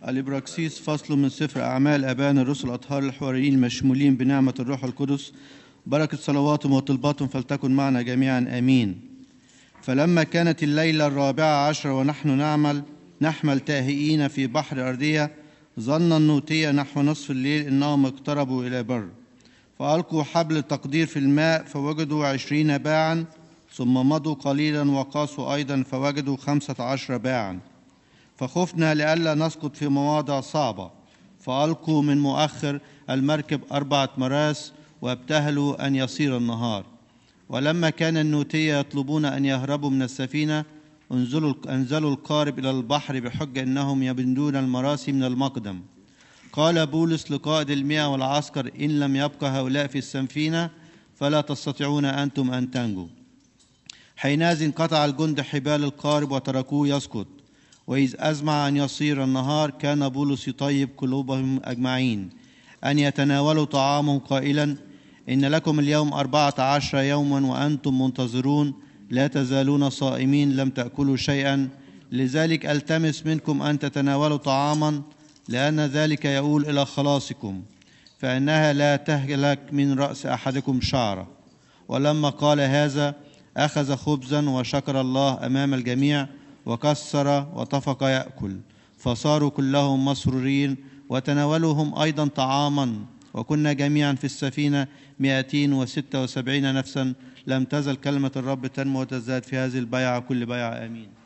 الإبراكسيس فصل من سفر أعمال آبائنا الرسل الأطهار الحواريين المشمولين بنعمة الروح القدس، بركة صلواتهم وطلباتهم فلتكن معنا جميعا آمين. فلما كانت الليلة 14 ونحن نحمل تاهئين في بحر أردية، ظن النوتية نحو نصف الليل إنهم اقتربوا إلى بر، فألقوا حبل التقدير في الماء فوجدوا 20 باعا، ثم مضوا قليلا وقاسوا أيضا فوجدوا 15 باعا، فخفنا لئلا نسقط في مواضع صعبة، فألقوا من مؤخر المركب 4 مراس وابتهلوا أن يصير النهار. ولما كان النوتية يطلبون أن يهربوا من السفينة، انزلوا القارب إلى البحر بحجة أنهم يبندون المراسي من المقدم. قال بولس لقائد المئة والعسكر: إن لم يبقى هؤلاء في السفينة فلا تستطيعون أنتم أن تنجوا. حينئذ قطع الجند حبال القارب وتركوه يسقط. وإذ أزمع أن يصير النهار، كان بولس يطيب قلوبهم أجمعين أن يتناولوا طعامهم قائلا: إن لكم اليوم 14 يوما وأنتم منتظرون، لا تزالون صائمين لم تأكلوا شيئا. لذلك ألتمس منكم أن تتناولوا طعاما، لأن ذلك يؤول إلى خلاصكم، فإنها لا تهلك من رأس أحدكم شعرة. ولما قال هذا أخذ خبزا وشكر الله أمام الجميع وكسر وطفق يأكل، فصاروا كلهم مسرورين، وتناولوا هم أيضا طعاما. وكنا جميعا في السفينة 276 نفسا. لم تزل كلمة الرب تنمو وتزداد في هذه البيعة كل بيعة. آمين.